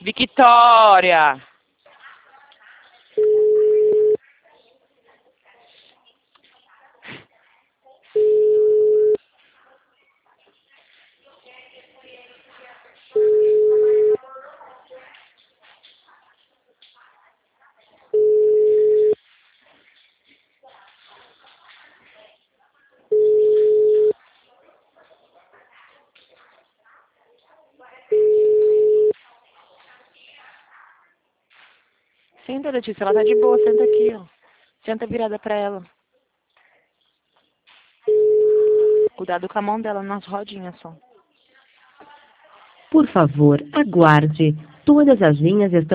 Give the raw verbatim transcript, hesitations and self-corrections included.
Victória! Senta, Letícia, ela tá de boa, senta aqui, ó. Senta virada pra ela. Cuidado com a mão dela nas rodinhas só. Por favor, aguarde. Todas as linhas estão